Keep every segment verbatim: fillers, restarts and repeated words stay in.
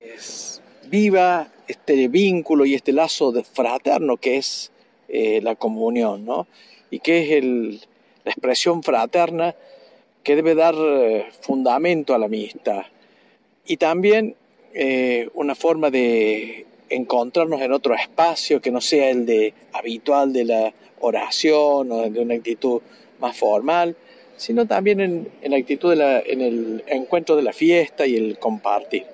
Es viva este vínculo y este lazo de fraterno que es eh, la comunión, ¿no? Y que es el, la expresión fraterna que debe dar eh, fundamento a la amistad. Y también eh, una forma de encontrarnos en otro espacio que no sea el de habitual de la oración o de una actitud más formal, sino también en, en la actitud de la, en el encuentro de la fiesta y el compartir.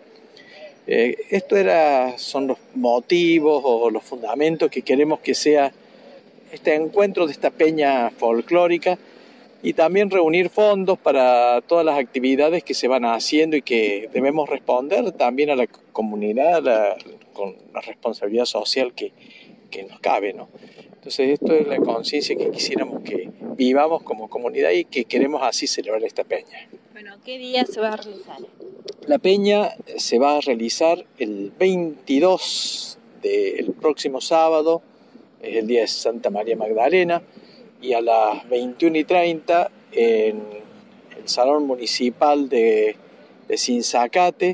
Eh, esto era, son los motivos o los fundamentos que queremos que sea este encuentro de esta peña folclórica, y también reunir fondos para todas las actividades que se van haciendo y que debemos responder también a la comunidad, a la, con la responsabilidad social que, que nos cabe, ¿no? Entonces esto es la conciencia que quisiéramos que vivamos como comunidad y que queremos así celebrar esta peña. Bueno, ¿qué día se va a realizar? La peña se va a realizar el veintidós del próximo sábado, es el día de Santa María Magdalena, y a las veintiuna y treinta en el Salón Municipal de, de Sinzacate.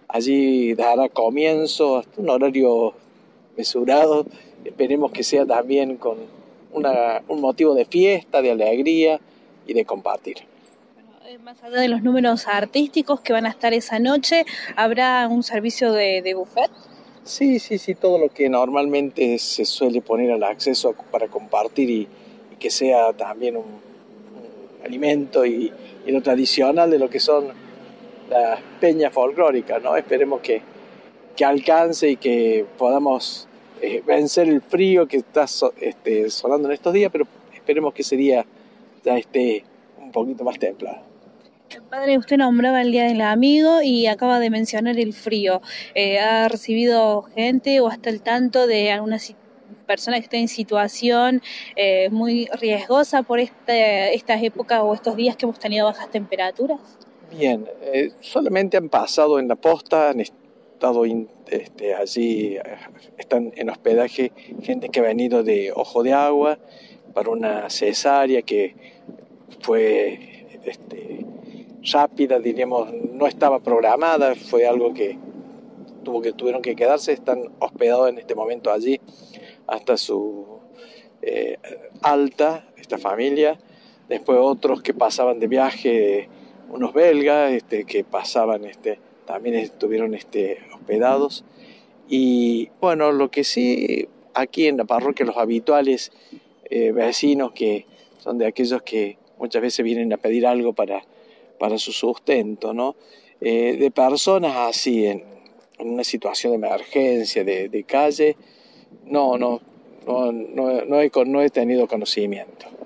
Allí dará comienzo hasta un horario mesurado. Esperemos que sea también con una, un motivo de fiesta, de alegría y de compartir. Bueno, más allá de los números artísticos que van a estar esa noche, ¿habrá un servicio de, de buffet? Sí, sí, sí, todo lo que normalmente se suele poner al acceso para compartir y, y que sea también un, un alimento y, y lo tradicional de lo que son las peñas folclóricas, ¿no? Esperemos que, que alcance y que podamos eh, vencer el frío que está so, este, sonando en estos días, pero esperemos que ese día ya esté un poquito más templado. Padre, usted nombraba el Día del Amigo y acaba de mencionar el frío. Eh, ¿Ha recibido gente o está al tanto de alguna persona que esté en situación eh, muy riesgosa por este, estas épocas o estos días que hemos tenido bajas temperaturas? Bien, eh, solamente han pasado en la posta, han estado in, este, allí, están en hospedaje gente que ha venido de Ojo de Agua para una cesárea que fue este, rápida, diríamos, no estaba programada, fue algo que, tuvo que tuvieron que quedarse, están hospedados en este momento allí hasta su eh, alta, esta familia. Después otros que pasaban de viaje, unos belgas este, que pasaban, este, también estuvieron este, hospedados. Y bueno, lo que sí, aquí en la parroquia, los habituales eh, vecinos que son de aquellos que muchas veces vienen a pedir algo para, para su sustento, ¿no? Eh, de personas así, en, en una situación de emergencia, de, de calle, no, no, no, no, no, he, no he tenido conocimiento.